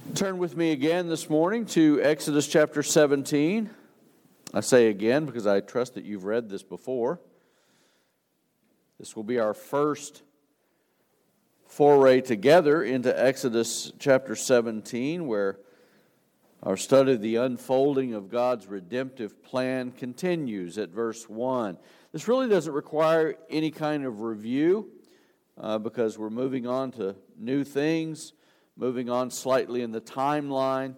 Turn with me again this morning to Exodus chapter 17. I say again because I trust that you've read this before. This will be our first foray together into Exodus chapter 17, where our study of the unfolding of God's redemptive plan continues at verse 1. This really doesn't require any kind of review because we're moving on to new things, moving on slightly in the timeline.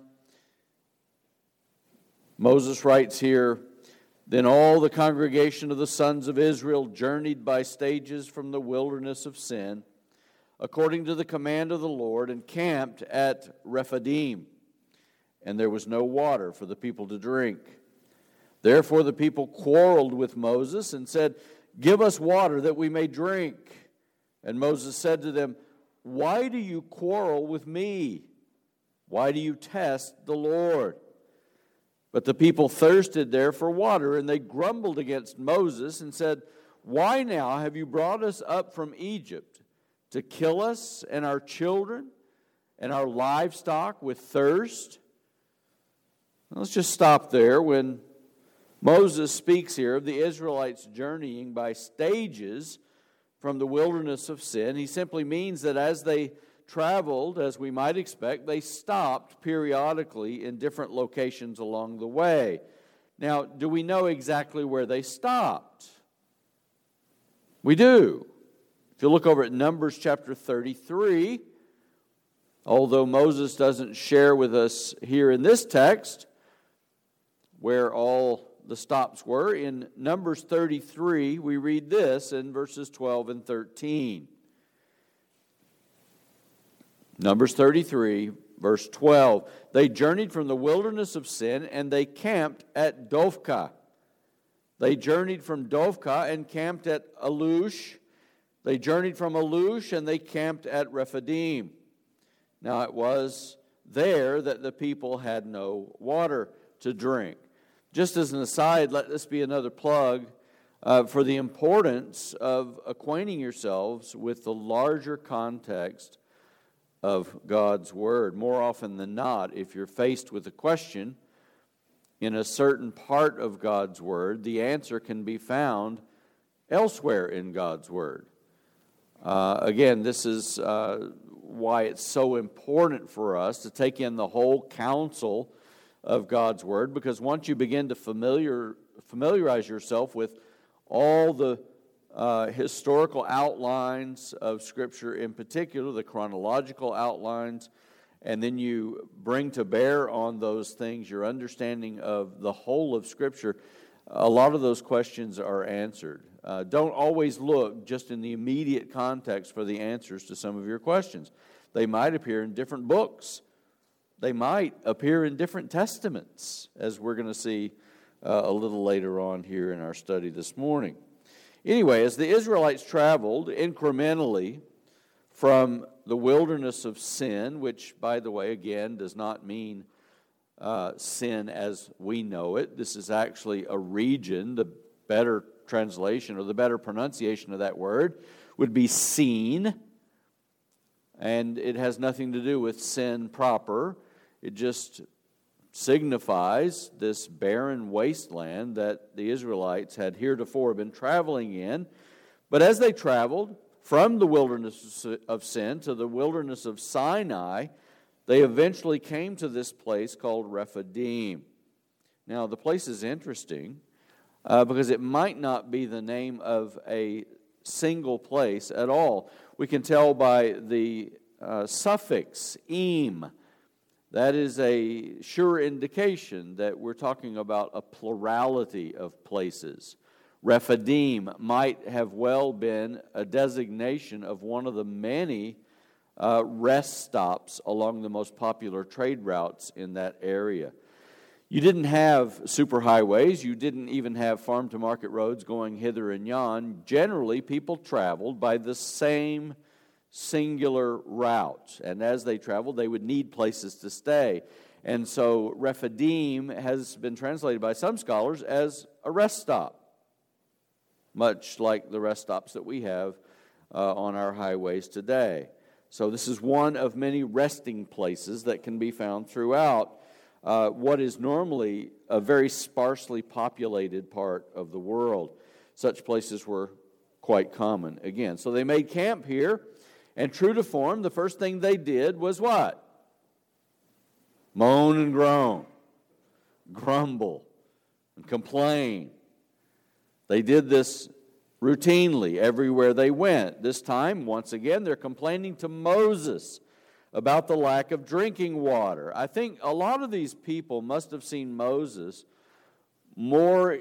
Moses writes here, "Then all the congregation of the sons of Israel journeyed by stages from the wilderness of Sin, according to the command of the Lord, and camped at Rephidim. And there was no water for the people to drink. Therefore the people quarreled with Moses and said, 'Give us water that we may drink.' And Moses said to them, 'Why do you quarrel with me? Why do you test the Lord?' But the people thirsted there for water, and they grumbled against Moses and said, 'Why now have you brought us up from Egypt to kill us and our children and our livestock with thirst?'" Let's just stop there. When Moses speaks here of the Israelites journeying by stages from the wilderness of Sin, he simply means that as they traveled, as we might expect, they stopped periodically in different locations along the way. Now, do we know exactly where they stopped? We do. If you look over at Numbers chapter 33, although Moses doesn't share with us here in this text where all the stops were, in Numbers 33 we read this in verses 12 and 13. Numbers 33, verse 12. "They journeyed from the wilderness of Sin, and they camped at Dovka. They journeyed from Dovka and camped at Alush. They journeyed from Alush, and they camped at Rephidim. Now it was there that the people had no water to drink." Just as an aside, let this be another plug for the importance of acquainting yourselves with the larger context of God's Word. More often than not, if you're faced with a question in a certain part of God's Word, the answer can be found elsewhere in God's Word. Again, this is why it's so important for us to take in the whole counsel of God's Word, because once you begin to familiarize yourself with all the historical outlines of Scripture, in particular the chronological outlines, and then you bring to bear on those things your understanding of the whole of Scripture, a lot of those questions are answered. Don't always look just in the immediate context for the answers to some of your questions. They might appear in different books. They might appear in different testaments, as we're going to see a little later on here in our study this morning. Anyway, as the Israelites traveled incrementally from the wilderness of Sin, which, by the way, again, does not mean sin as we know it. This is actually a region. The better translation or the better pronunciation of that word would be seen, and it has nothing to do with sin proper. It just signifies this barren wasteland that the Israelites had heretofore been traveling in. But as they traveled from the wilderness of Sin to the wilderness of Sinai, they eventually came to this place called Rephidim. Now, the place is interesting because it might not be the name of a single place at all. We can tell by the suffix "im." That is a sure indication that we're talking about a plurality of places. Rephidim might have well been a designation of one of the many rest stops along the most popular trade routes in that area. You didn't have superhighways. You didn't even have farm-to-market roads going hither and yon. Generally, people traveled by the same singular route, and as they traveled, they would need places to stay. And so Rephidim has been translated by some scholars as a rest stop, much like the rest stops that we have on our highways today. So this is one of many resting places that can be found throughout what is normally a very sparsely populated part of the world. Such places were quite common again. So they made camp here, and true to form, the first thing they did was what? Moan and groan, grumble, and complain. They did this routinely everywhere they went. This time, once again, they're complaining to Moses about the lack of drinking water. I think a lot of these people must have seen Moses more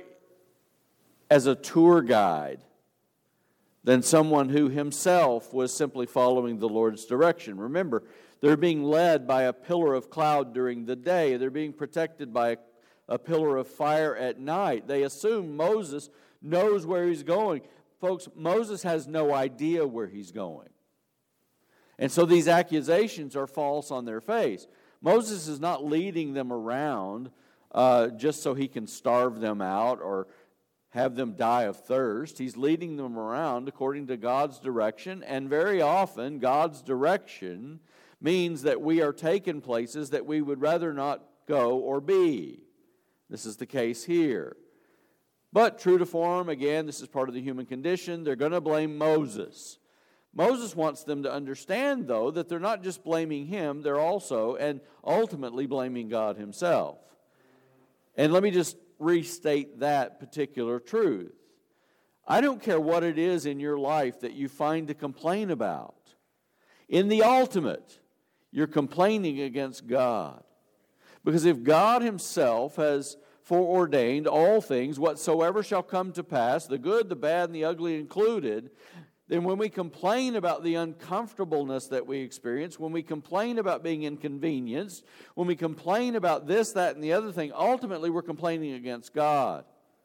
as a tour guide than someone who himself was simply following the Lord's direction. Remember, they're being led by a pillar of cloud during the day. They're being protected by a pillar of fire at night. They assume Moses knows where he's going. Folks, Moses has no idea where he's going. And so these accusations are false on their face. Moses is not leading them around just so he can starve them out or have them die of thirst. He's leading them around according to God's direction, and very often God's direction means that we are taken places that we would rather not go or be. This is the case here. But true to form, again, this is part of the human condition, they're going to blame Moses. Moses wants them to understand, though, that they're not just blaming him, they're also and ultimately blaming God himself. And let me just restate that particular truth. I don't care what it is in your life that you find to complain about. In the ultimate, you're complaining against God. Because if God himself has foreordained all things, whatsoever shall come to pass, the good, the bad, and the ugly included, then when we complain about the uncomfortableness that we experience, when we complain about being inconvenienced, when we complain about this, that, and the other thing, ultimately we're complaining against God.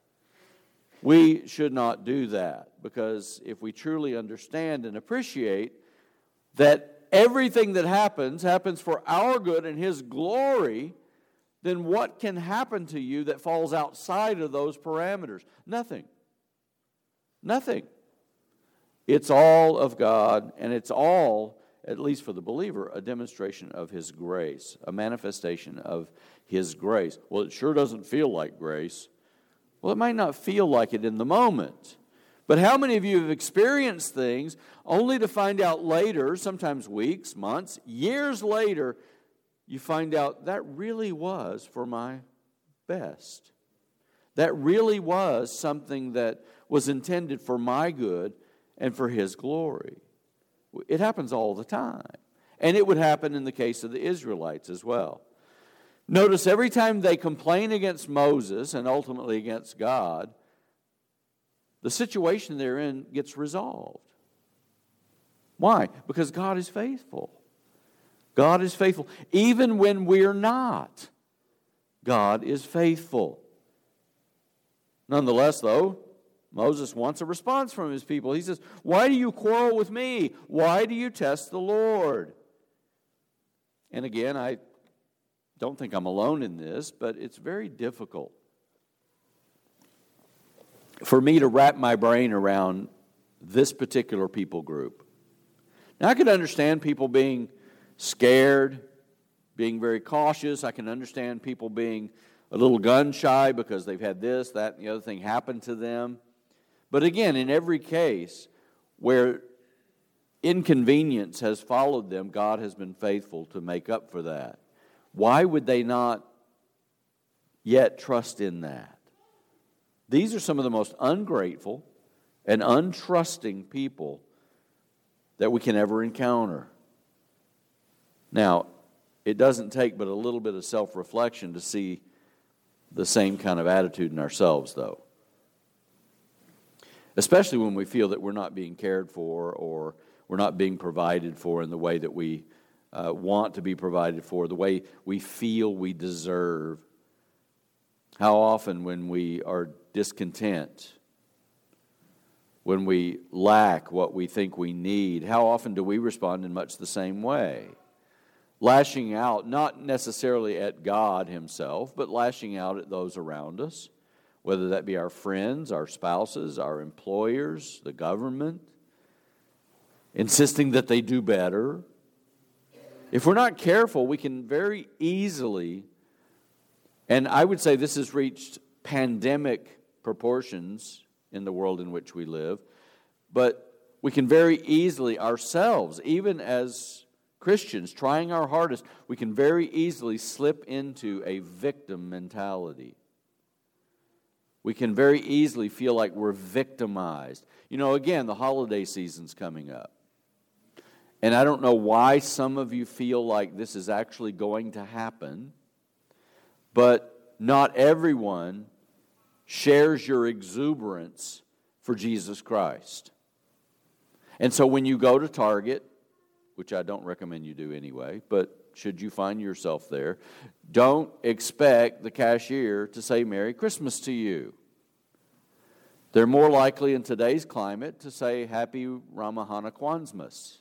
We should not do that, because if we truly understand and appreciate that everything that happens for our good and His glory, then what can happen to you that falls outside of those parameters? Nothing. Nothing. It's all of God, and it's all, at least for the believer, a demonstration of His grace, a manifestation of His grace. Well, it sure doesn't feel like grace. Well, it might not feel like it in the moment. But how many of you have experienced things only to find out later, sometimes weeks, months, years later, you find out that really was for my best. That really was something that was intended for my good and for His glory. It happens all the time. And it would happen in the case of the Israelites as well. Notice every time they complain against Moses and ultimately against God, the situation they're in gets resolved. Why? Because God is faithful. God is faithful. Even when we're not, God is faithful. Nonetheless, though, Moses wants a response from his people. He says, "Why do you quarrel with me? Why do you test the Lord?" And again, I don't think I'm alone in this, but it's very difficult for me to wrap my brain around this particular people group. Now, I could understand people being scared, being very cautious. I can understand people being a little gun-shy because they've had this, that, and the other thing happen to them. But again, in every case where inconvenience has followed them, God has been faithful to make up for that. Why would they not yet trust in that? These are some of the most ungrateful and untrusting people that we can ever encounter. Now, it doesn't take but a little bit of self-reflection to see the same kind of attitude in ourselves, though. Especially when we feel that we're not being cared for or we're not being provided for in the way that we want to be provided for, the way we feel we deserve. How often when we are discontent, when we lack what we think we need, how often do we respond in much the same way? Lashing out, not necessarily at God Himself, but lashing out at those around us, whether that be our friends, our spouses, our employers, the government, insisting that they do better, If we're not careful, we can very easily, and I would say this has reached pandemic proportions in the world in which we live, but we can very easily ourselves, even as Christians, trying our hardest, we can very easily slip into a victim mentality. We can very easily feel like we're victimized. You know, again, the holiday season's coming up. And I don't know why some of you feel like this is actually going to happen, but not everyone shares your exuberance for Jesus Christ. And so when you go to Target, which I don't recommend you do anyway, but should you find yourself there, don't expect the cashier to say Merry Christmas to you. They're more likely in today's climate to say Happy Ramahana Kwanzmas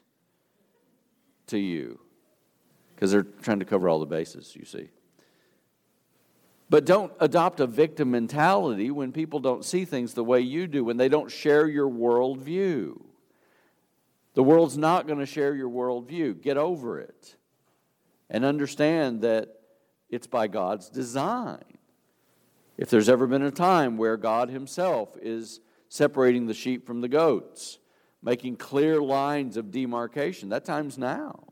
to you, because they're trying to cover all the bases, you see. But don't adopt a victim mentality when people don't see things the way you do, when they don't share your worldview. The world's not going to share your worldview. Get over it and understand that it's by God's design. If there's ever been a time where God himself is separating the sheep from the goats, making clear lines of demarcation, that time's now.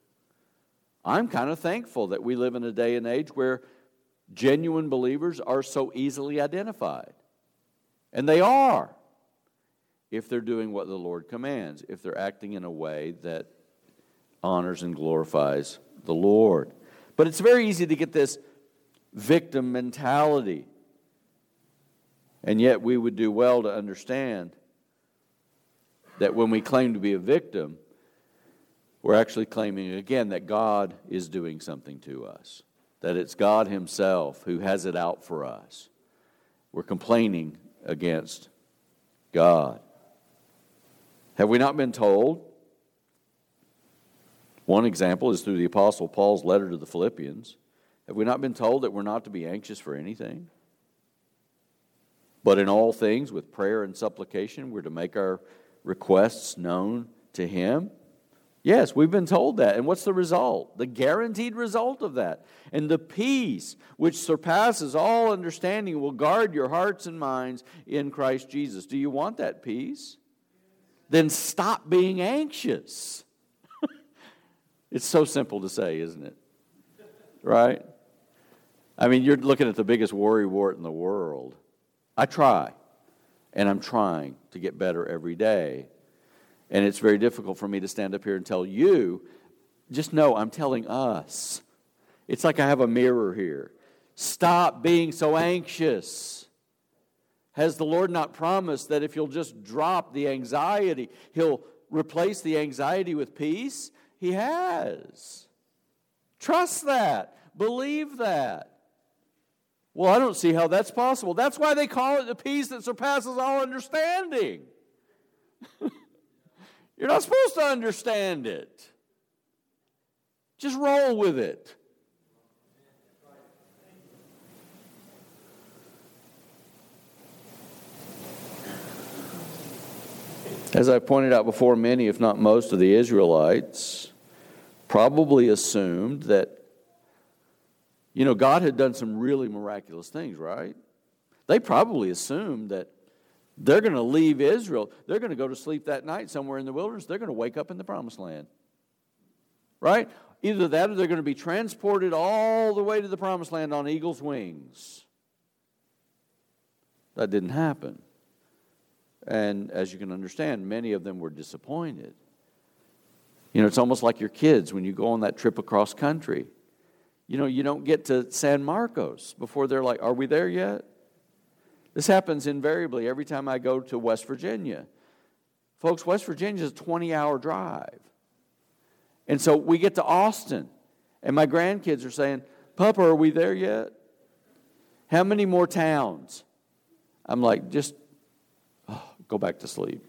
I'm kind of thankful that we live in a day and age where genuine believers are so easily identified. And they are, if they're doing what the Lord commands, if they're acting in a way that honors and glorifies the Lord. But it's very easy to get this victim mentality. And yet we would do well to understand that when we claim to be a victim, we're actually claiming again that God is doing something to us, that it's God himself who has it out for us. We're complaining against God. Have we not been told? One example is through the Apostle Paul's letter to the Philippians. Have we not been told that we're not to be anxious for anything? But in all things, with prayer and supplication, we're to make our requests known to him? Yes, we've been told that. And what's the result? The guaranteed result of that. And the peace which surpasses all understanding will guard your hearts and minds in Christ Jesus. Do you want that peace? Then stop being anxious. It's so simple to say, isn't it? Right? I mean, you're looking at the biggest worry wart in the world. I try, and I'm trying to get better every day. And it's very difficult for me to stand up here and tell you, just know I'm telling us. It's like I have a mirror here. Stop being so anxious. Has the Lord not promised that if you'll just drop the anxiety, he'll replace the anxiety with peace? He has. Trust that. Believe that. Well, I don't see how that's possible. That's why they call it the peace that surpasses all understanding. You're not supposed to understand it. Just roll with it. As I pointed out before, many, if not most, of the Israelites probably assumed that, God had done some really miraculous things, right? They probably assumed that they're going to leave Israel. They're going to go to sleep that night somewhere in the wilderness. They're going to wake up in the promised land. Right? Either that or they're going to be transported all the way to the promised land on eagle's wings. That didn't happen. And as you can understand, many of them were disappointed. It's almost like your kids when you go on that trip across country. You don't get to San Marcos before they're like, are we there yet? This happens invariably every time I go to West Virginia. Folks, West Virginia is a 20-hour drive. And so we get to Austin, and my grandkids are saying, Papa, are we there yet? How many more towns? I'm like, just go back to sleep.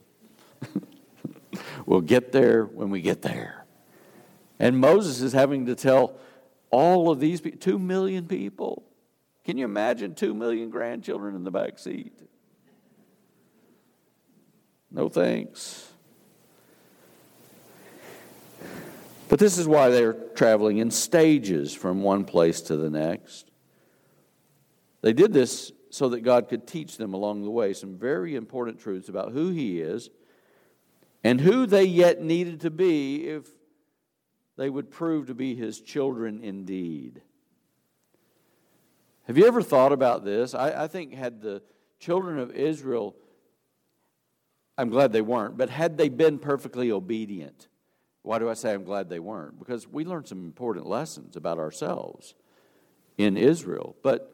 We'll get there when we get there. And Moses is having to tell all of these 2 million people. Can you imagine 2 million grandchildren in the back seat? No thanks. But this is why they're traveling in stages from one place to the next. They did this so that God could teach them along the way some very important truths about who He is and who they yet needed to be if they would prove to be His children indeed. Have you ever thought about this? I think had the children of Israel, I'm glad they weren't, but had they been perfectly obedient, why do I say I'm glad they weren't? Because we learned some important lessons about ourselves in Israel. But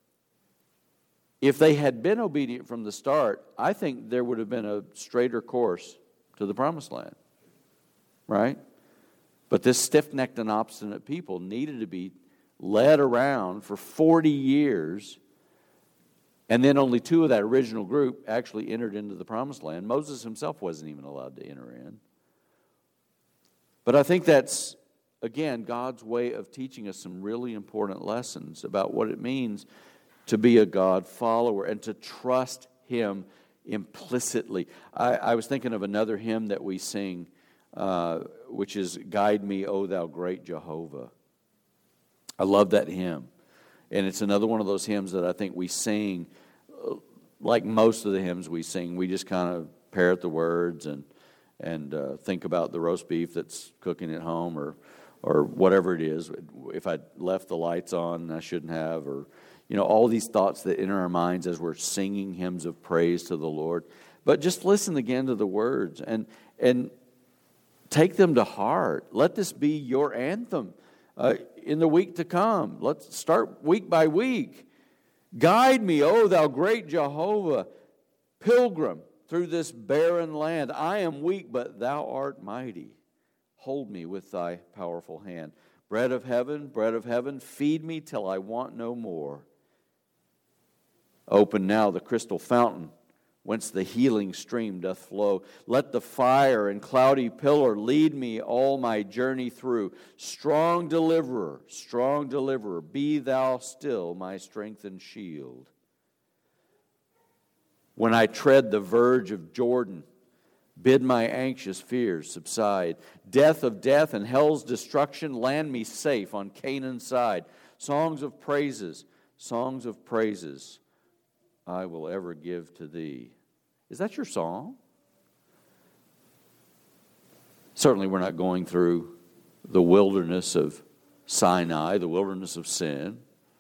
if they had been obedient from the start, I think there would have been a straighter course to the promised land. Right? But this stiff-necked and obstinate people needed to be led around for 40 years, and then only 2 of that original group actually entered into the promised land. Moses himself wasn't even allowed to enter in. But I think that's, again, God's way of teaching us some really important lessons about what it means to be a God follower and to trust Him implicitly. I was thinking of another hymn that we sing, which is Guide Me, O Thou Great Jehovah. I love that hymn. And it's another one of those hymns that I think we sing, like most of the hymns we sing, we just kind of parrot the words and think about the roast beef that's cooking at home or whatever it is. If I left the lights on, I shouldn't have, or all these thoughts that enter our minds as we're singing hymns of praise to the Lord. But just listen again to the words and take them to heart. Let this be your anthem in the week to come. Let's start week by week. Guide me, O thou great Jehovah, pilgrim through this barren land. I am weak, but thou art mighty. Hold me with thy powerful hand. Bread of heaven, feed me till I want no more. Open now the crystal fountain, whence the healing stream doth flow. Let the fire and cloudy pillar lead me all my journey through. Strong deliverer, be thou still my strength and shield. When I tread the verge of Jordan, bid my anxious fears subside. Death of death and hell's destruction, land me safe on Canaan's side. Songs of praises, I will ever give to thee. Is that your song? Certainly we're not going through the wilderness of Sinai, the wilderness of sin.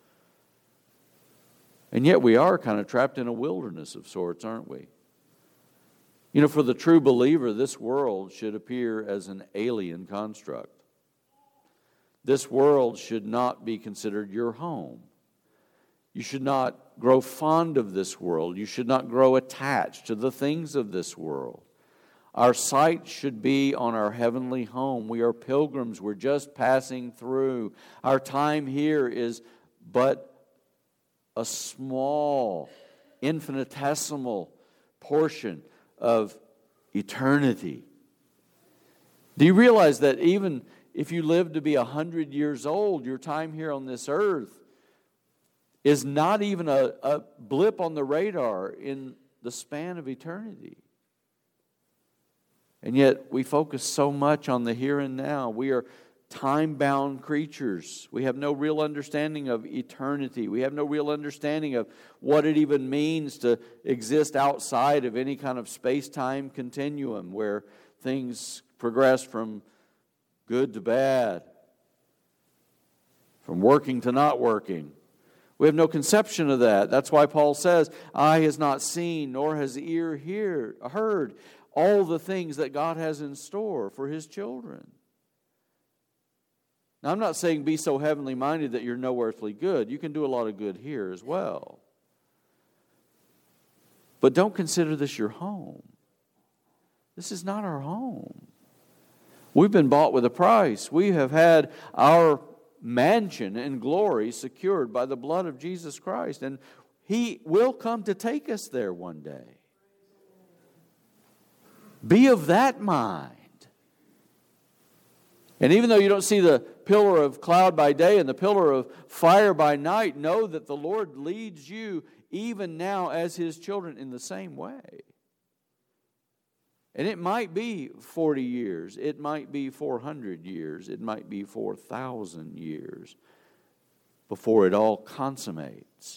And yet we are kind of trapped in a wilderness of sorts, aren't we? For the true believer, this world should appear as an alien construct. This world should not be considered your home. You should not grow fond of this world. You should not grow attached to the things of this world. Our sight should be on our heavenly home. We are pilgrims. We're just passing through. Our time here is but a small, infinitesimal portion of eternity. Do you realize that even if you live to be 100 years old, your time here on this earth is not even a blip on the radar in the span of eternity? And yet we focus so much on the here and now. We are time-bound creatures. We have no real understanding of eternity. We have no real understanding of what it even means to exist outside of any kind of space-time continuum where things progress from good to bad, from working to not working. We have no conception of that. That's why Paul says, eye has not seen, nor has ear heard all the things that God has in store for His children. Now, I'm not saying be so heavenly minded that you're no earthly good. You can do a lot of good here as well. But don't consider this your home. This is not our home. We've been bought with a price. We have had our mansion in glory secured by the blood of Jesus Christ. And He will come to take us there one day. Be of that mind. And even though you don't see the pillar of cloud by day and the pillar of fire by night, know that the Lord leads you even now as His children in the same way. And it might be 40 years. It might be 400 years. It might be 4,000 years before it all consummates.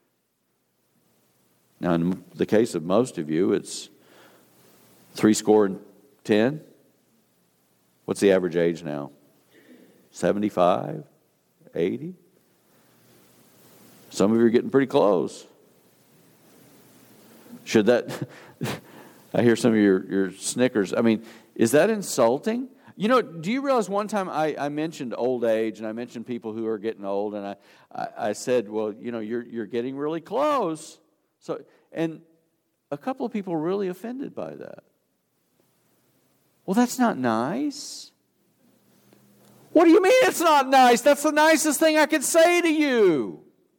Now, in the case of most of you, it's 70. What's the average age now? 75? 80? Some of you are getting pretty close. Should that... I hear some of your snickers. I mean, is that insulting? You know, do you realize one time I mentioned old age, and I mentioned people who are getting old, and I said, well, you know, you're getting really close. So, and a couple of people were really offended by that. Well, that's not nice. What do you mean it's not nice? That's the nicest thing I could say to you.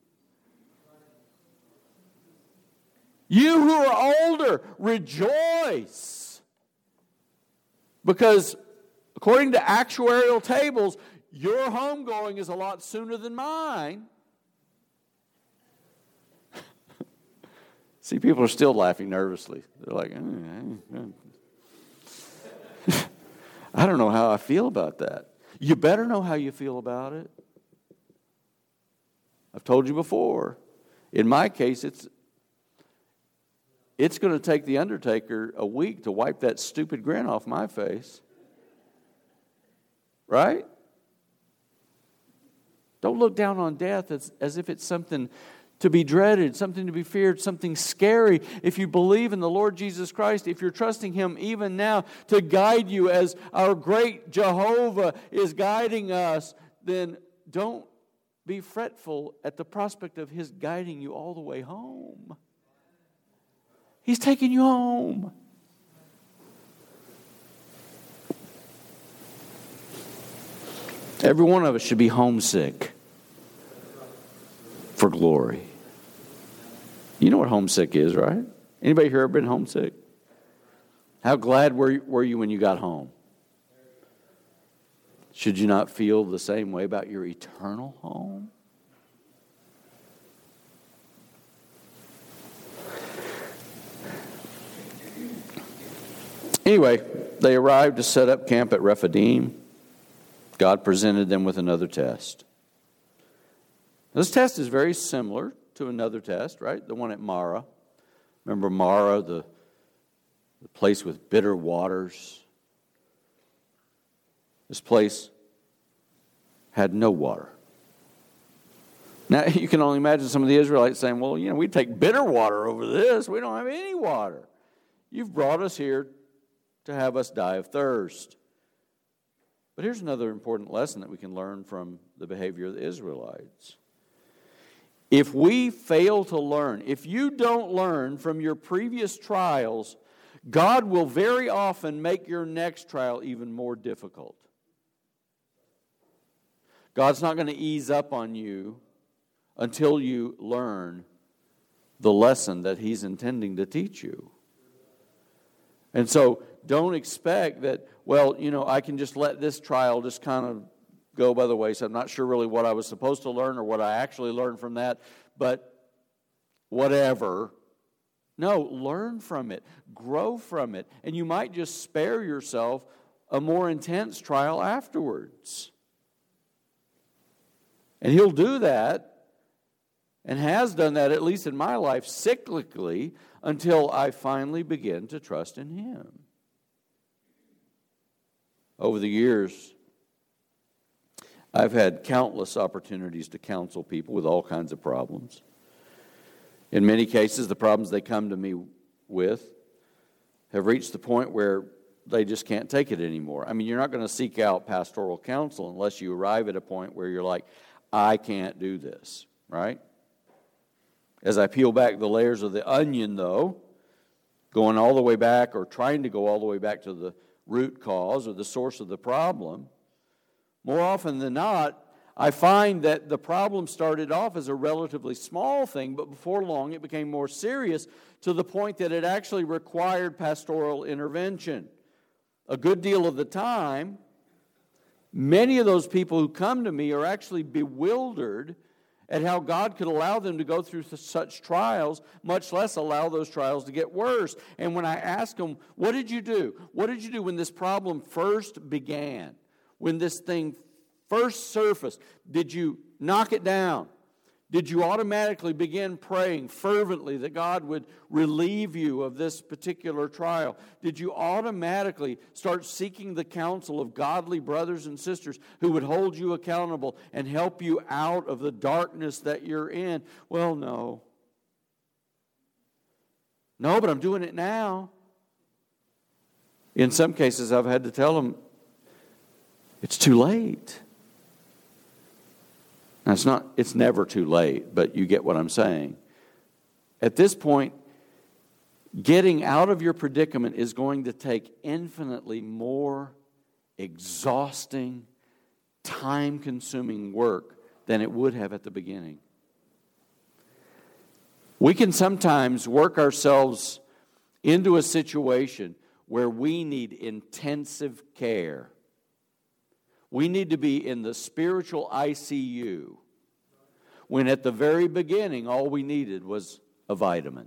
You who are older, rejoice. Because according to actuarial tables, your homegoing is a lot sooner than mine. See, people are still laughing nervously. They're like, I don't know how I feel about that. You better know how you feel about it. I've told you before. In my case, it's going to take the undertaker a week to wipe that stupid grin off my face. Right? Don't look down on death as if it's something to be dreaded, something to be feared, something scary. If you believe in the Lord Jesus Christ, if you're trusting Him even now to guide you as our great Jehovah is guiding us, then don't be fretful at the prospect of His guiding you all the way home. He's taking you home. Every one of us should be homesick for glory. You know what homesick is, right? Anybody here ever been homesick? How glad were you when you got home? Should you not feel the same way about your eternal home? Anyway, they arrived to set up camp at Rephidim. God presented them with another test. This test is very similar to another test, right? The one at Marah. Remember Marah, the place with bitter waters? This place had no water. Now, you can only imagine some of the Israelites saying, well, you know, we take bitter water over this. We don't have any water. You've brought us here to have us die of thirst. But here's another important lesson that we can learn from the behavior of the Israelites. If we fail to learn, if you don't learn from your previous trials, God will very often make your next trial even more difficult. God's not going to ease up on you until you learn the lesson that He's intending to teach you. And so, don't expect that, well, you know, I can just let this trial just kind of go by the wayside. I'm not sure really what I was supposed to learn or what I actually learned from that, but whatever. No, learn from it. Grow from it. And you might just spare yourself a more intense trial afterwards. And He'll do that, and has done that, at least in my life, cyclically, until I finally begin to trust in Him. Over the years, I've had countless opportunities to counsel people with all kinds of problems. In many cases, the problems they come to me with have reached the point where they just can't take it anymore. I mean, you're not going to seek out pastoral counsel unless you arrive at a point where you're like, I can't do this, right? As I peel back the layers of the onion, though, going all the way back or trying to go all the way back to the root cause or the source of the problem, more often than not, I find that the problem started off as a relatively small thing, but before long it became more serious to the point that it actually required pastoral intervention. A good deal of the time, many of those people who come to me are actually bewildered at how God could allow them to go through such trials, much less allow those trials to get worse. And when I asked them, what did you do? What did you do when this problem first began? When this thing first surfaced? Did you knock it down? Did you automatically begin praying fervently that God would relieve you of this particular trial? Did you automatically start seeking the counsel of godly brothers and sisters who would hold you accountable and help you out of the darkness that you're in? Well, no. No, but I'm doing it now. In some cases, I've had to tell them, it's too late. Now, it's never too late, but you get what I'm saying. At this point, getting out of your predicament is going to take infinitely more exhausting, time-consuming work than it would have at the beginning. We can sometimes work ourselves into a situation where we need intensive care. We need to be in the spiritual ICU, when at the very beginning all we needed was a vitamin.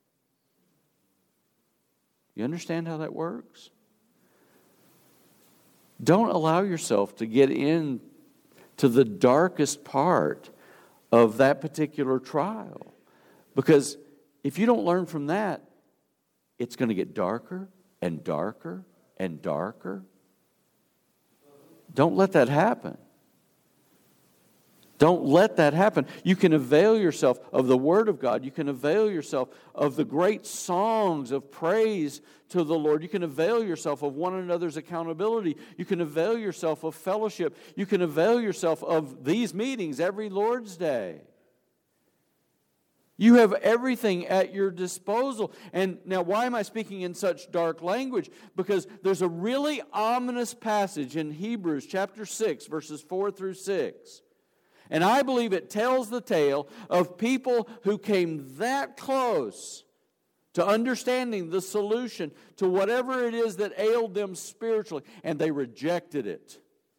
You understand how that works? Don't allow yourself to get into the darkest part of that particular trial. Because if you don't learn from that, it's going to get darker and darker and darker. Don't let that happen. Don't let that happen. You can avail yourself of the Word of God. You can avail yourself of the great songs of praise to the Lord. You can avail yourself of one another's accountability. You can avail yourself of fellowship. You can avail yourself of these meetings every Lord's Day. You have everything at your disposal. And now, why am I speaking in such dark language? Because there's a really ominous passage in Hebrews chapter 6, verses 4 through 6. And I believe it tells the tale of people who came that close to understanding the solution to whatever it is that ailed them spiritually, and they rejected it.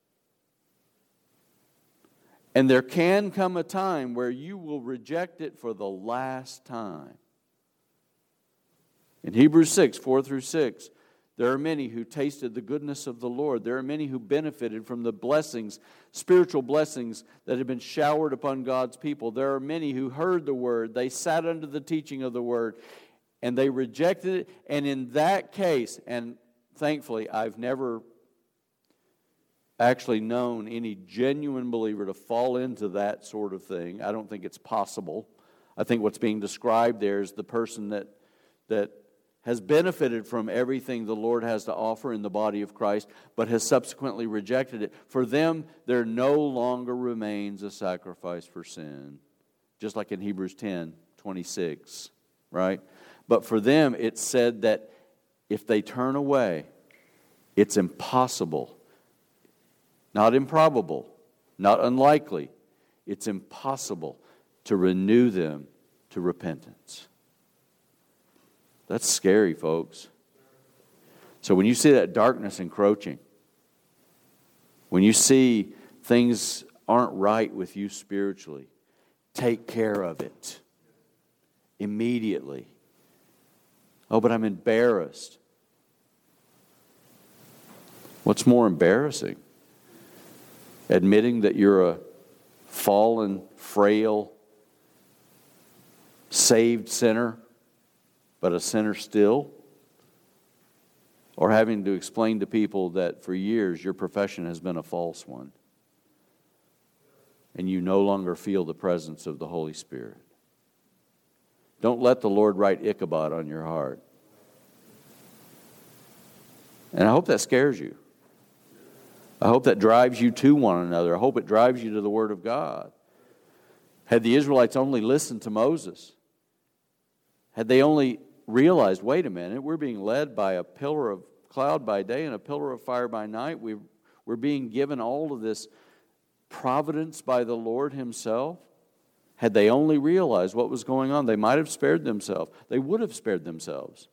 And there can come a time where you will reject it for the last time. In Hebrews 6, 4 through 6, there are many who tasted the goodness of the Lord. There are many who benefited from the blessings, spiritual blessings that have been showered upon God's people. There are many who heard the word. They sat under the teaching of the word, and they rejected it. And in that case, and thankfully I've never actually known any genuine believer to fall into that sort of thing. I don't think it's possible. I think what's being described there is the person that has benefited from everything the Lord has to offer in the body of Christ, but has subsequently rejected it. For them, there no longer remains a sacrifice for sin. Just like in Hebrews 10:26, right? But for them, it's said that if they turn away, it's impossible. Not improbable, not unlikely. It's impossible to renew them to repentance. That's scary, folks. So when you see that darkness encroaching, when you see things aren't right with you spiritually, take care of it immediately. Oh, but I'm embarrassed. What's more embarrassing? Admitting that you're a fallen, frail, saved sinner, but a sinner still? Or having to explain to people that for years your profession has been a false one, and you no longer feel the presence of the Holy Spirit? Don't let the Lord write Ichabod on your heart. And I hope that scares you. I hope that drives you to one another. I hope it drives you to the Word of God. Had the Israelites only listened to Moses, had they only realized, wait a minute, we're being led by a pillar of cloud by day and a pillar of fire by night. We're being given all of this providence by the Lord Himself. Had they only realized what was going on, they might have spared themselves. They would have spared themselves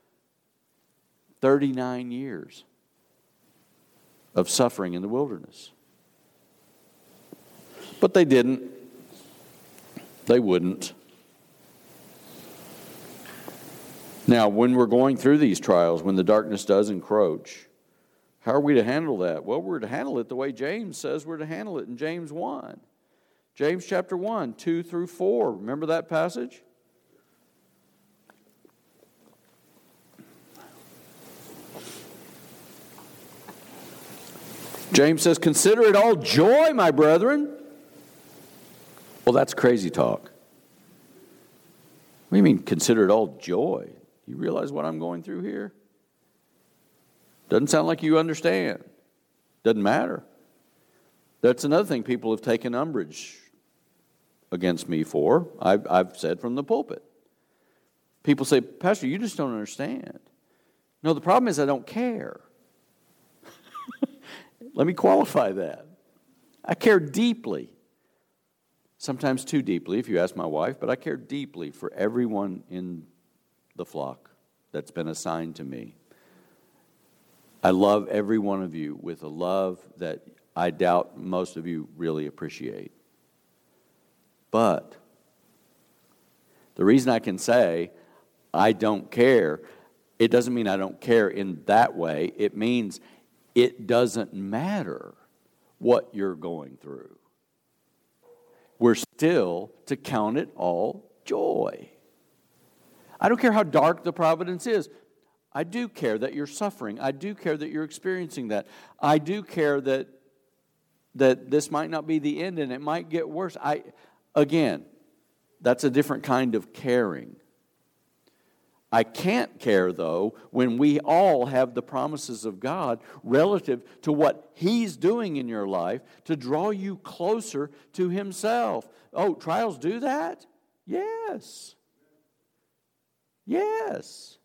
39 years of suffering in the wilderness. But they didn't. They wouldn't. Now, when we're going through these trials, when the darkness does encroach, how are we to handle that? Well, we're to handle it the way James says we're to handle it in James 1. James chapter 1, 2 through 4. Remember that passage? James says, "Consider it all joy, my brethren." Well, that's crazy talk. What do you mean, consider it all joy? You realize what I'm going through here? Doesn't sound like you understand. Doesn't matter. That's another thing people have taken umbrage against me for. I've said from the pulpit. People say, "Pastor, you just don't understand." No, the problem is I don't care. Let me qualify that. I care deeply. Sometimes too deeply, if you ask my wife, but I care deeply for everyone in the flock that's been assigned to me. I love every one of you with a love that I doubt most of you really appreciate. But the reason I can say I don't care, it doesn't mean I don't care in that way. It means it doesn't matter what you're going through. We're still to count it all joy. I don't care how dark the providence is. I do care that you're suffering. I do care that you're experiencing that. I do care that this might not be the end and it might get worse. Again, that's a different kind of caring. I can't care, though, when we all have the promises of God relative to what He's doing in your life to draw you closer to Himself. Oh, trials do that? Yes. Yes.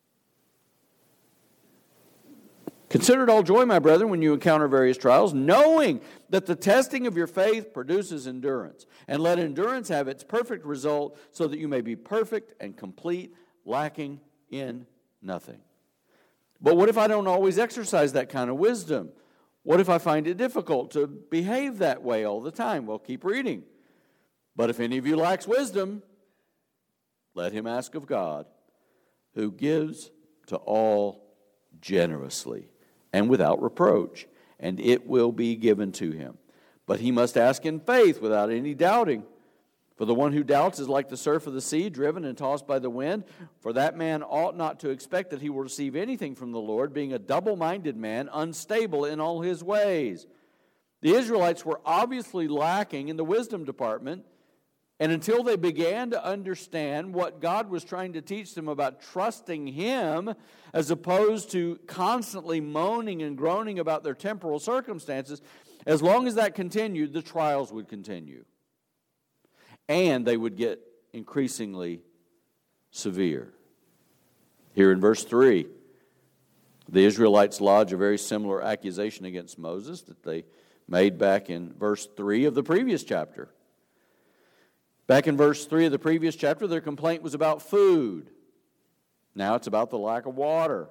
Consider it all joy, my brethren, when you encounter various trials, knowing that the testing of your faith produces endurance. And let endurance have its perfect result, so that you may be perfect and complete, lacking in nothing. But what if I don't always exercise that kind of wisdom? What if I find it difficult to behave that way all the time? Well, keep reading. But if any of you lacks wisdom, let him ask of God, who gives to all generously and without reproach, and it will be given to him. But he must ask in faith without any doubting. For the one who doubts is like the surf of the sea, driven and tossed by the wind. For that man ought not to expect that he will receive anything from the Lord, being a double-minded man, unstable in all his ways. The Israelites were obviously lacking in the wisdom department, and until they began to understand what God was trying to teach them about trusting Him, as opposed to constantly moaning and groaning about their temporal circumstances, as long as that continued, the trials would continue. And they would get increasingly severe. Here in verse 3, the Israelites lodge a very similar accusation against Moses that they made back in verse 3 of the previous chapter. Back in verse 3 of the previous chapter, their complaint was about food. Now it's about the lack of water.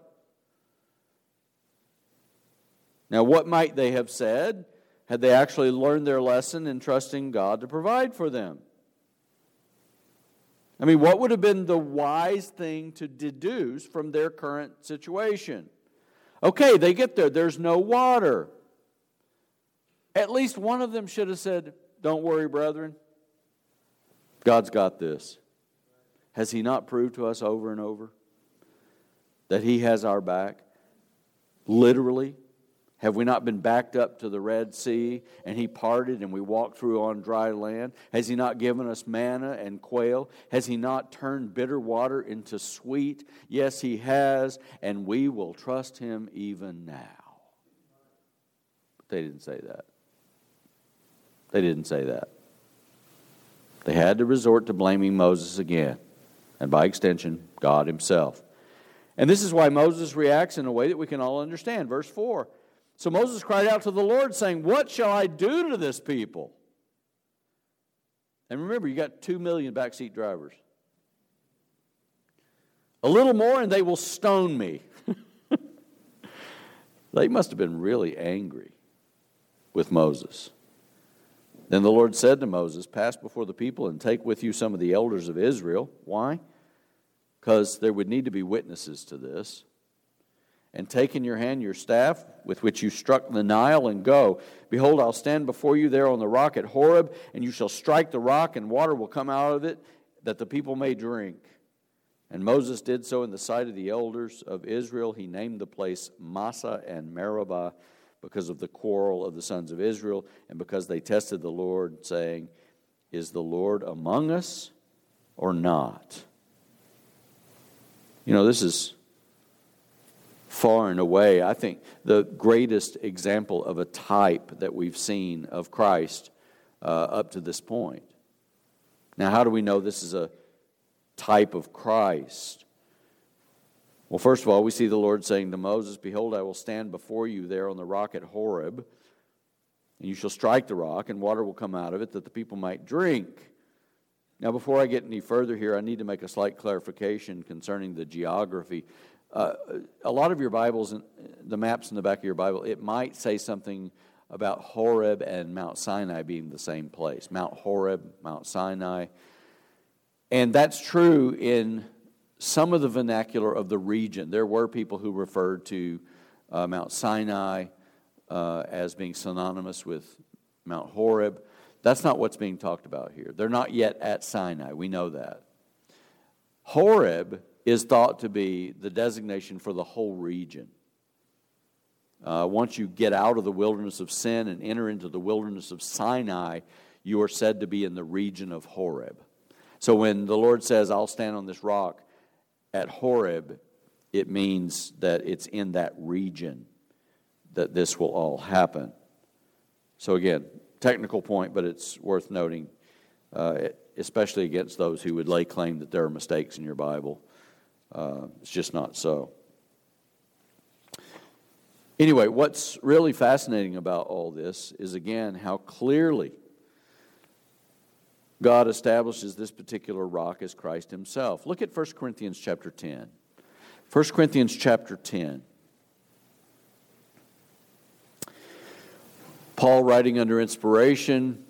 Now, what might they have said had they actually learned their lesson in trusting God to provide for them? I mean, what would have been the wise thing to deduce from their current situation? Okay, they get there. There's no water. At least one of them should have said, "Don't worry, brethren. God's got this." Has He not proved to us over and over that He has our back? Literally. Have we not been backed up to the Red Sea and He parted and we walked through on dry land? Has He not given us manna and quail? Has He not turned bitter water into sweet? Yes, He has, and we will trust Him even now. But they didn't say that. They didn't say that. They had to resort to blaming Moses again, and by extension, God Himself. And this is why Moses reacts in a way that we can all understand. Verse 4. So Moses cried out to the Lord, saying, "What shall I do to this people?" And remember, you got 2 million backseat drivers. "A little more and they will stone me." They must have been really angry with Moses. Then the Lord said to Moses, pass before the people and take with you some of the elders of Israel. Why? Because there would need to be witnesses to this. And take in your hand your staff with which you struck the Nile and go. Behold, I'll stand before you there on the rock at Horeb, and you shall strike the rock, and water will come out of it, that the people may drink. And Moses did so in the sight of the elders of Israel. He named the place Massah and Meribah because of the quarrel of the sons of Israel, and because they tested the Lord, saying, is the Lord among us or not? You know, this is far and away, I think, the greatest example of a type that we've seen of Christ up to this point. Now, how do we know this is a type of Christ? Well, first of all, we see the Lord saying to Moses, behold, I will stand before you there on the rock at Horeb, and you shall strike the rock, and water will come out of it, that the people might drink. Now, before I get any further here, I need to make a slight clarification concerning the geography. A lot of your Bibles, the maps in the back of your Bible, it might say something about Horeb and Mount Sinai being the same place. Mount Horeb, Mount Sinai. And that's true in some of the vernacular of the region. There were people who referred to Mount Sinai as being synonymous with Mount Horeb. That's not what's being talked about here. They're not yet at Sinai. We know that. Horeb is thought to be the designation for the whole region. Once you get out of the wilderness of sin and enter into the wilderness of Sinai, you are said to be in the region of Horeb. So when the Lord says, I'll stand on this rock at Horeb, it means that it's in that region that this will all happen. So again, technical point, but it's worth noting, especially against those who would lay claim that there are mistakes in your Bible. It's just not so. Anyway, what's really fascinating about all this is, again, how clearly God establishes this particular rock as Christ himself. Look at 1 Corinthians chapter 10. 1 Corinthians chapter 10. Paul, writing under inspiration,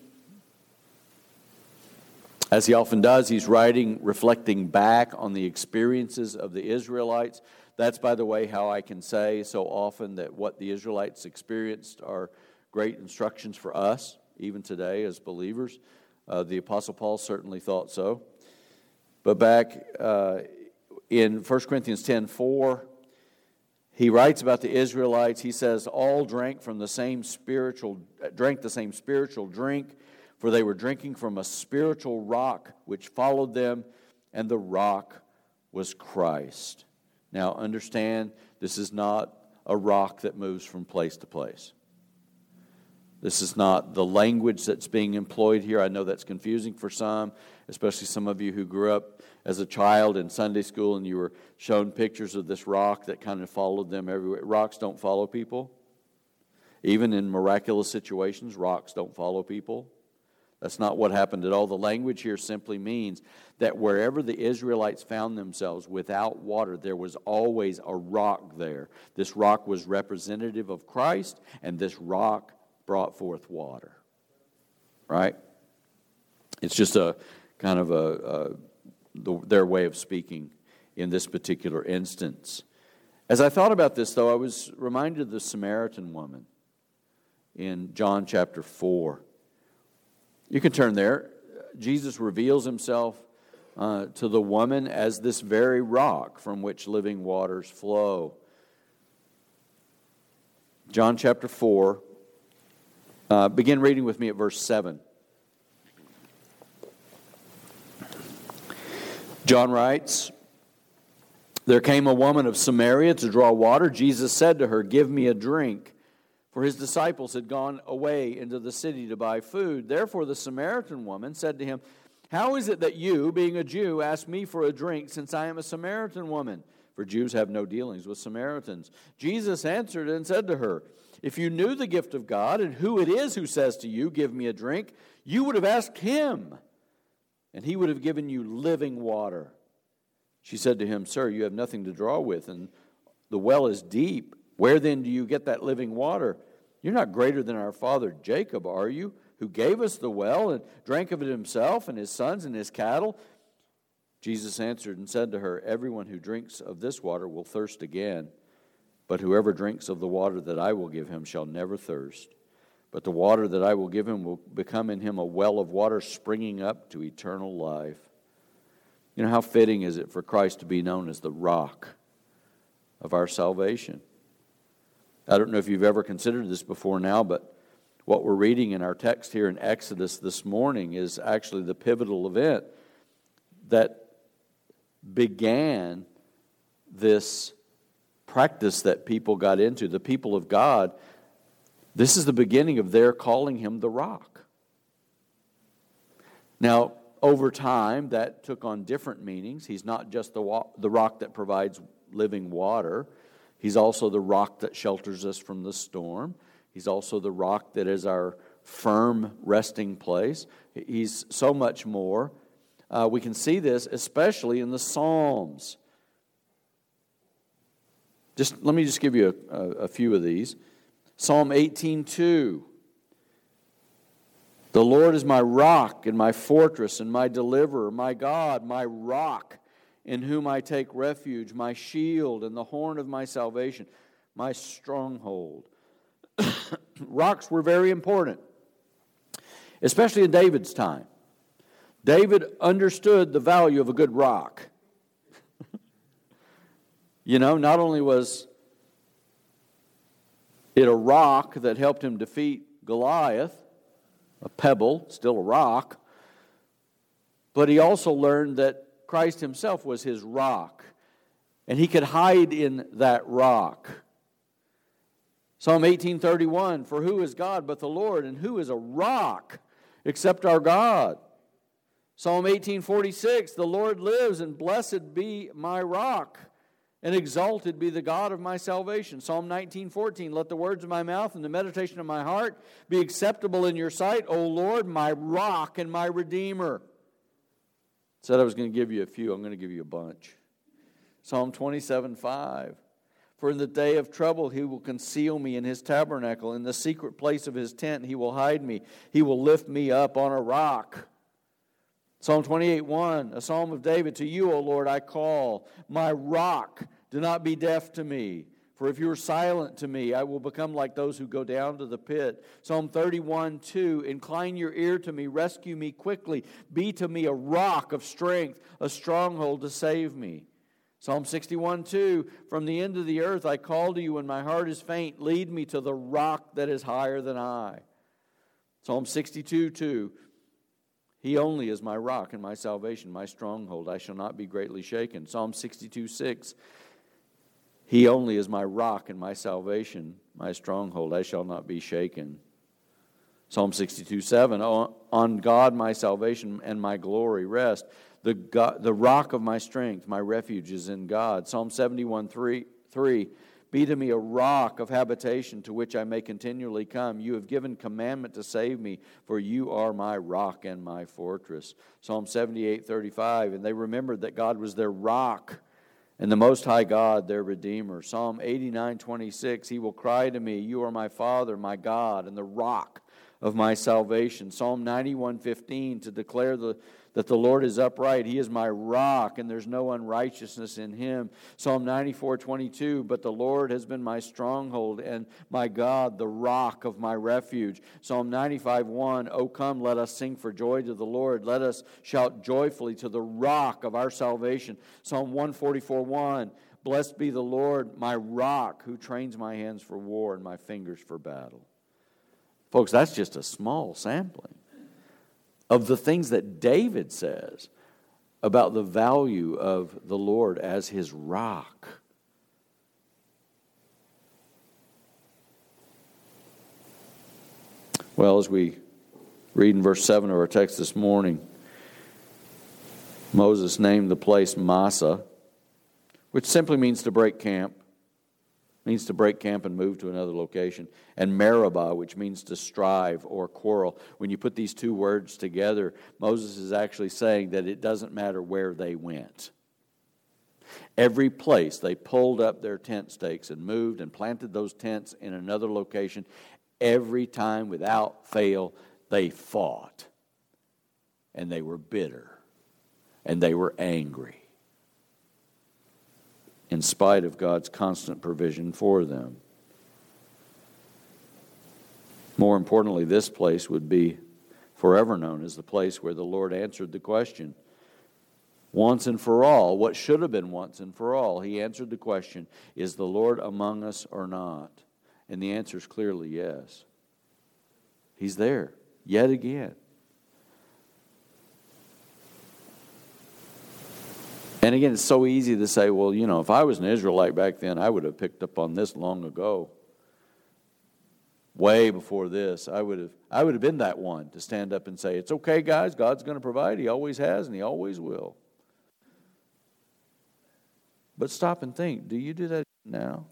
as he often does, he's writing, reflecting back on the experiences of the Israelites. That's, by the way, how I can say so often that what the Israelites experienced are great instructions for us, even today as believers. The Apostle Paul certainly thought so. But back in 1 Corinthians 10:4, he writes about the Israelites. He says, all drank the same spiritual drink, for they were drinking from a spiritual rock which followed them, and the rock was Christ. Now understand, this is not a rock that moves from place to place. This is not the language that's being employed here. I know that's confusing for some, especially some of you who grew up as a child in Sunday school and you were shown pictures of this rock that kind of followed them everywhere. Rocks don't follow people. Even in miraculous situations, rocks don't follow people. That's not what happened at all. The language here simply means that wherever the Israelites found themselves without water, there was always a rock there. This rock was representative of Christ, and this rock brought forth water. Right? It's just a kind of their way of speaking in this particular instance. As I thought about this, though, I was reminded of the Samaritan woman in John chapter 4. You can turn there. Jesus reveals himself to the woman as this very rock from which living waters flow. John chapter 4. Begin reading with me at verse 7. John writes, there came a woman of Samaria to draw water. Jesus said to her, give me a drink. For his disciples had gone away into the city to buy food. Therefore the Samaritan woman said to him, how is it that you, being a Jew, ask me for a drink, since I am a Samaritan woman? For Jews have no dealings with Samaritans. Jesus answered and said to her, if you knew the gift of God and who it is who says to you, give me a drink, you would have asked him, and he would have given you living water. She said to him, sir, you have nothing to draw with, and the well is deep. Where then do you get that living water? You're not greater than our father Jacob, are you? who gave us the well and drank of it himself and his sons and his cattle?" Jesus answered and said to her, "Everyone who drinks of this water will thirst again, but whoever drinks of the water that I will give him shall never thirst. But the water that I will give him will become in him a well of water springing up to eternal life." You know, how fitting is it for Christ to be known as the rock of our salvation? I don't know if you've ever considered this before now, but what we're reading in our text here in Exodus this morning is actually the pivotal event that began this practice that people got into, the people of God. This is the beginning of their calling him the rock. Now, over time, that took on different meanings. He's not just the rock that provides living water. He's also the rock that shelters us from the storm. He's also the rock that is our firm resting place. He's so much more. We can see this especially in the Psalms. Let me give you a few of these. Psalm 18:2. "The Lord is my rock and my fortress and my deliverer, my God, my rock, in whom I take refuge, my shield and the horn of my salvation, my stronghold." Rocks were very important, especially in David's time. David understood the value of a good rock. You know, not only was it a rock that helped him defeat Goliath, a pebble, still a rock, but he also learned that Christ himself was his rock, and he could hide in that rock. Psalm 18:31, "For who is God but the Lord, and who is a rock except our God?" Psalm 18:46, "The Lord lives, and blessed be my rock, and exalted be the God of my salvation." Psalm 19:14, "Let the words of my mouth and the meditation of my heart be acceptable in your sight, O Lord, my rock and my redeemer." Said I was going to give you a few. I'm going to give you a bunch. Psalm 27:5, "For in the day of trouble he will conceal me in his tabernacle. In the secret place of his tent he will hide me. He will lift me up on a rock." Psalm 28:1, a psalm of David, "To you, O Lord, I call, my rock, do not be deaf to me. For if you are silent to me, I will become like those who go down to the pit." Psalm 31:2, "Incline your ear to me, rescue me quickly. Be to me a rock of strength, a stronghold to save me." Psalm 61:2, "From the end of the earth I call to you when my heart is faint. Lead me to the rock that is higher than I." Psalm 62:2, "He only is my rock and my salvation, my stronghold. I shall not be greatly shaken." Psalm 62:6, "He only is my rock and my salvation, my stronghold. I shall not be shaken." Psalm 62:7, "On God my salvation and my glory rest. The rock of my strength, my refuge is in God." Psalm 71:3, "Be to me a rock of habitation to which I may continually come. You have given commandment to save me, for you are my rock and my fortress." Psalm 78:35, "And they remembered that God was their rock, and the Most High God their Redeemer." Psalm 89:26, "He will cry to me, you are my Father, my God, and the rock of my salvation." Psalm 91:15, to declare that the Lord is upright. He is my rock, and there's no unrighteousness in him. Psalm 94:22, "But the Lord has been my stronghold, and my God, the rock of my refuge." Psalm 95:1, "O come, let us sing for joy to the Lord. Let us shout joyfully to the rock of our salvation." Psalm 144:1, "Blessed be the Lord, my rock, who trains my hands for war and my fingers for battle." Folks, that's just a small sampling of the things that David says about the value of the Lord as his rock. Well, as we read in verse 7 of our text this morning, Moses named the place Massah, which simply means to break camp. Means to break camp and move to another location. And Meribah, which means to strive or quarrel. When you put these two words together, Moses is actually saying that it doesn't matter where they went. Every place they pulled up their tent stakes and moved and planted those tents in another location, every time without fail, They fought, and they were bitter, and they were angry, in spite of God's constant provision for them. More importantly, this place would be forever known as the place where the Lord answered the question once and for all, what should have been once and for all. He answered the question, is the Lord among us or not? And the answer is clearly yes. He's there, yet again. And again, it's so easy to say, well, if I was an Israelite back then, I would have picked up on this long ago. Way before this, I would have been that one to stand up and say, it's okay, guys, God's going to provide. He always has and He always will. But stop and think, do you do that now?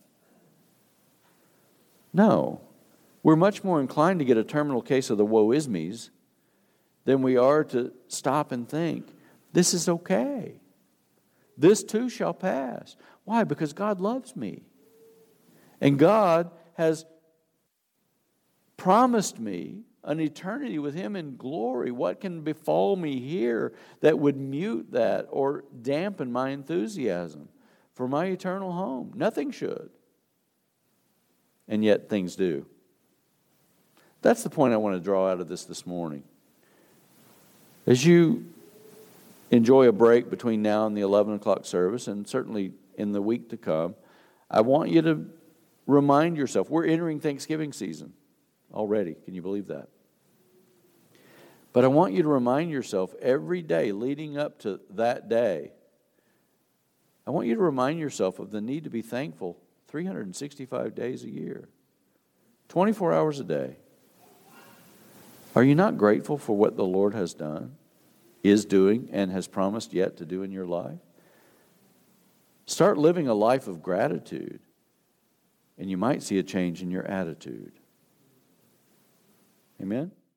No. We're much more inclined to get a terminal case of the woe-is-me's than we are to stop and think, this is okay. This too shall pass. Why? Because God loves me. And God has promised me an eternity with Him in glory. What can befall me here that would mute that or dampen my enthusiasm for my eternal home? Nothing should. And yet things do. That's the point I want to draw out of this morning. As you enjoy a break between now and the 11 o'clock service, and certainly in the week to come, I want you to remind yourself, we're entering Thanksgiving season already. Can you believe that? But I want you to remind yourself every day leading up to that day, I want you to remind yourself of the need to be thankful 365 days a year, 24 hours a day. Are you not grateful for what the Lord has done, is doing, and has promised yet to do in your life? Start living a life of gratitude, and you might see a change in your attitude. Amen?